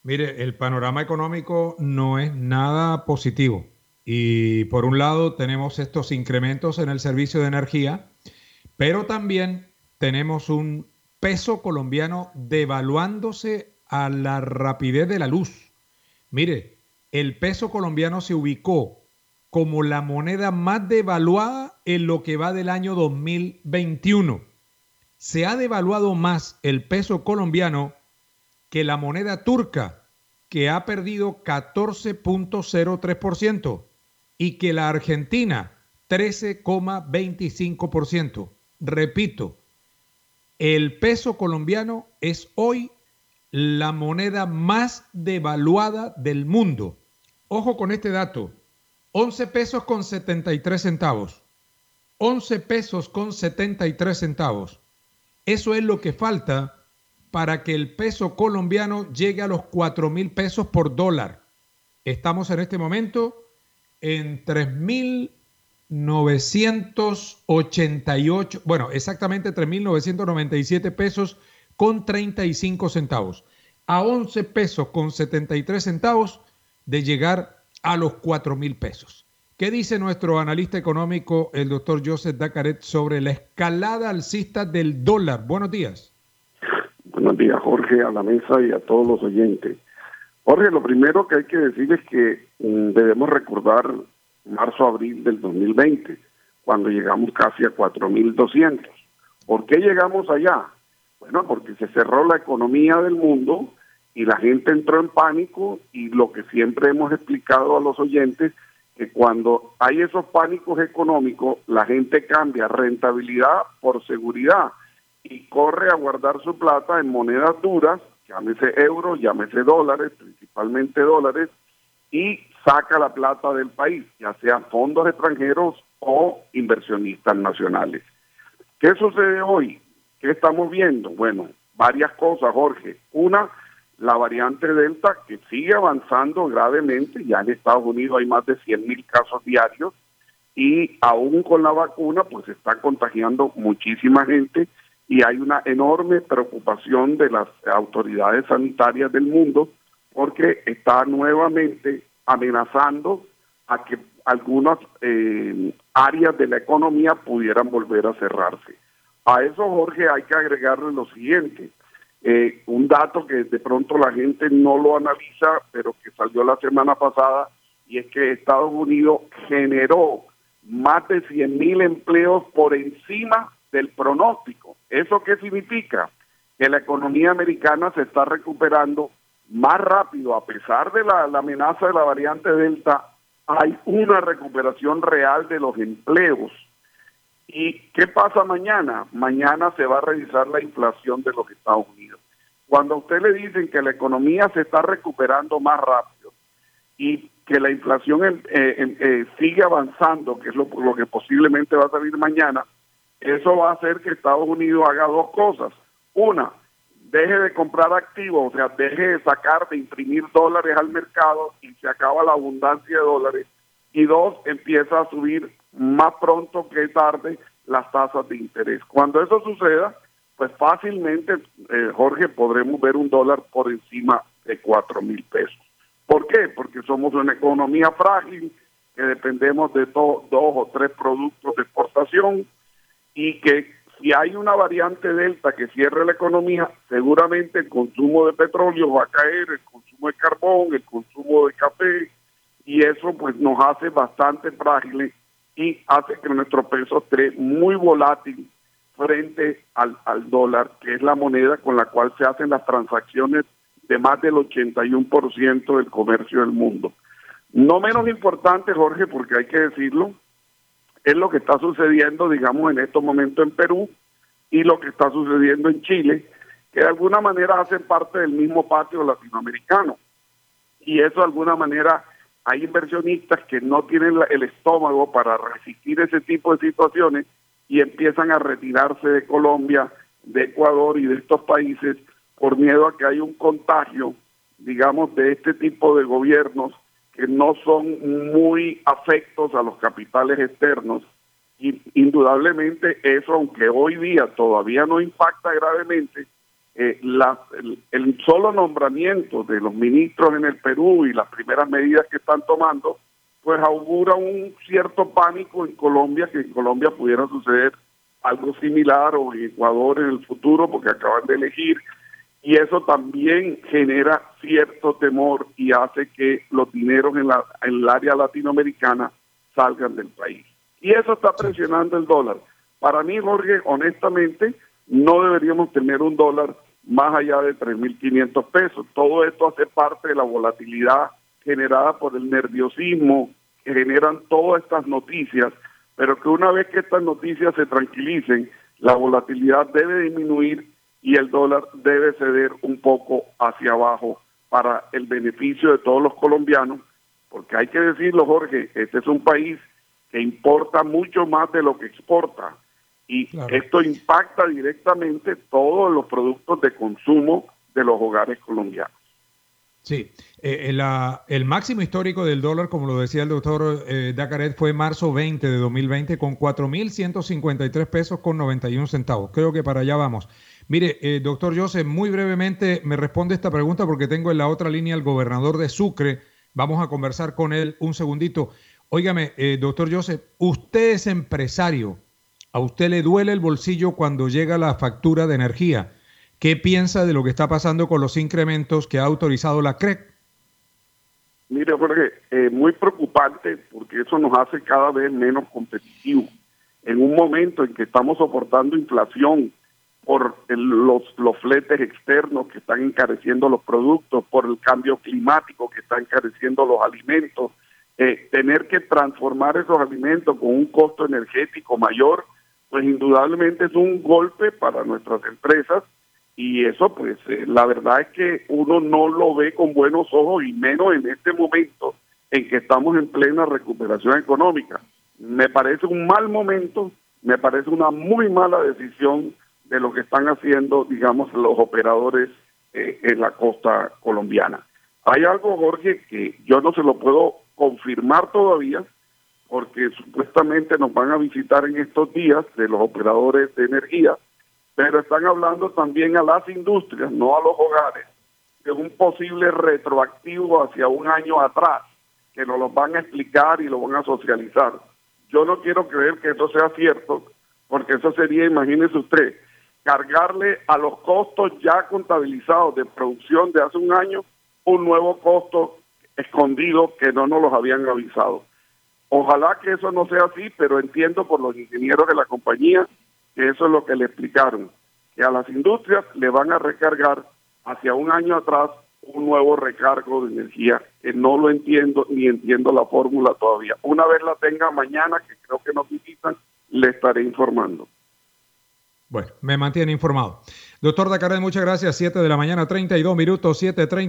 Mire, el panorama económico no es nada positivo. Y por un lado tenemos estos incrementos en el servicio de energía, pero también tenemos un peso colombiano devaluándose a la rapidez de la luz. Mire, el peso colombiano se ubicó como la moneda más devaluada en lo que va del año 2021. Se ha devaluado más el peso colombiano que la moneda turca, que ha perdido 14.03%, y que la argentina, 13.25%. Repito, el peso colombiano es hoy la moneda más devaluada del mundo. Ojo con este dato, 11 pesos con 73 centavos. 11 pesos con 73 centavos. Eso es lo que falta para que el peso colombiano llegue a los 4.000 pesos por dólar. Estamos en este momento en 3.988, bueno, exactamente 3.997 pesos con 35 centavos. A 11 pesos con 73 centavos de llegar a los 4.000 pesos. ¿Qué dice nuestro analista económico, el doctor Joseph Dacaret, sobre la escalada alcista del dólar? Buenos días. Buenos días, Jorge, a la mesa y a todos los oyentes. Jorge, lo primero que hay que decir es que debemos recordar marzo-abril del 2020, cuando llegamos casi a 4.200. ¿Por qué llegamos allá? Bueno, porque se cerró la economía del mundo y la gente entró en pánico, y lo que siempre hemos explicado a los oyentes, que cuando hay esos pánicos económicos, la gente cambia rentabilidad por seguridad y corre a guardar su plata en monedas duras, llámese euros, llámese dólares, principalmente dólares, y saca la plata del país, ya sean fondos extranjeros o inversionistas nacionales. ¿Qué sucede hoy? ¿Qué estamos viendo? Bueno, varias cosas, Jorge. Una, la variante Delta, que sigue avanzando gravemente. Ya en Estados Unidos hay más de 100.000 casos diarios, y aún con la vacuna pues se está contagiando muchísima gente, y hay una enorme preocupación de las autoridades sanitarias del mundo, porque está nuevamente amenazando a que algunas áreas de la economía pudieran volver a cerrarse. A eso, Jorge, hay que agregarle lo siguiente, un dato que de pronto la gente no lo analiza, pero que salió la semana pasada, y es que Estados Unidos generó más de 100.000 empleos por encima del pronóstico. ¿Eso qué significa? Que la economía americana se está recuperando más rápido, a pesar de la amenaza de la variante Delta. Hay una recuperación real de los empleos. ¿Y qué pasa mañana? Mañana se va a revisar la inflación de los Estados Unidos. Cuando a usted le dicen que la economía se está recuperando más rápido y que la inflación sigue avanzando, que es lo que posiblemente va a salir mañana, eso va a hacer que Estados Unidos haga dos cosas. Una, deje de comprar activos, o sea, deje de sacar, de imprimir dólares al mercado, y se acaba la abundancia de dólares. Y dos, empieza a subir más pronto que tarde las tasas de interés. Cuando eso suceda, pues fácilmente, Jorge, podremos ver un dólar por encima de 4.000 pesos. ¿Por qué? Porque somos una economía frágil, que dependemos de dos o tres productos de exportación, y que si hay una variante Delta que cierre la economía, seguramente el consumo de petróleo va a caer, el consumo de carbón, el consumo de café, y eso pues nos hace bastante frágiles y hace que nuestro peso esté muy volátil frente al dólar, que es la moneda con la cual se hacen las transacciones de más del 81% del comercio del mundo. No menos importante, Jorge, porque hay que decirlo, es lo que está sucediendo, digamos, en estos momentos en Perú, y lo que está sucediendo en Chile, que de alguna manera hacen parte del mismo patio latinoamericano. Y eso de alguna manera hay inversionistas que no tienen el estómago para resistir ese tipo de situaciones, y empiezan a retirarse de Colombia, de Ecuador y de estos países por miedo a que haya un contagio, digamos, de este tipo de gobiernos que no son muy afectos a los capitales externos. Y indudablemente eso, aunque hoy día todavía no impacta gravemente, el solo nombramiento de los ministros en el Perú y las primeras medidas que están tomando, pues augura un cierto pánico en Colombia, que en Colombia pudiera suceder algo similar, o en Ecuador en el futuro, porque acaban de elegir, y eso también genera cierto temor y hace que los dineros en el área latinoamericana salgan del país. Y eso está presionando el dólar. Para mí, Jorge, honestamente, no deberíamos tener un dólar más allá de 3.500 pesos. Todo esto hace parte de la volatilidad generada por el nerviosismo que generan todas estas noticias, pero que una vez que estas noticias se tranquilicen, la volatilidad debe disminuir y el dólar debe ceder un poco hacia abajo para el beneficio de todos los colombianos, porque hay que decirlo, Jorge, este es un país que importa mucho más de lo que exporta, y claro, esto impacta directamente todos los productos de consumo de los hogares colombianos. Sí, el máximo histórico del dólar, como lo decía el doctor Dacaret, fue marzo 20 de 2020 con 4.153 pesos con 91 centavos. Creo que para allá vamos. Mire, doctor Joseph, muy brevemente me responde esta pregunta porque tengo en la otra línea al gobernador de Sucre. Vamos a conversar con él un segundito. Óigame, doctor Joseph, usted es empresario. ¿A usted le duele el bolsillo cuando llega la factura de energía? ¿Qué piensa de lo que está pasando con los incrementos que ha autorizado la CREC? Mire, Jorge, muy preocupante, porque eso nos hace cada vez menos competitivos. En un momento en que estamos soportando inflación por los fletes externos que están encareciendo los productos, por el cambio climático que está encareciendo los alimentos, tener que transformar esos alimentos con un costo energético mayor, pues indudablemente es un golpe para nuestras empresas. Y eso, pues, la verdad es que uno no lo ve con buenos ojos, y menos en este momento en que estamos en plena recuperación económica. Me parece un mal momento, me parece una muy mala decisión de lo que están haciendo, digamos, los operadores en la costa colombiana. Hay algo, Jorge, que yo no se lo puedo confirmar todavía, porque supuestamente nos van a visitar en estos días de los operadores de energía, pero están hablando también a las industrias, no a los hogares, de un posible retroactivo hacia un año atrás, que nos lo van a explicar y lo van a socializar. Yo no quiero creer que eso sea cierto, porque eso sería, imagínese usted, cargarle a los costos ya contabilizados de producción de hace un año un nuevo costo escondido que no nos los habían avisado. Ojalá que eso no sea así, pero entiendo por los ingenieros de la compañía que eso es lo que le explicaron, que a las industrias le van a recargar hacia un año atrás un nuevo recargo de energía, que no lo entiendo ni entiendo la fórmula todavía. Una vez la tenga mañana, que creo que nos visitan, le estaré informando. Bueno, me mantiene informado. Doctor Dacaret, muchas gracias. 7 de la mañana, 32 minutos, 7:30.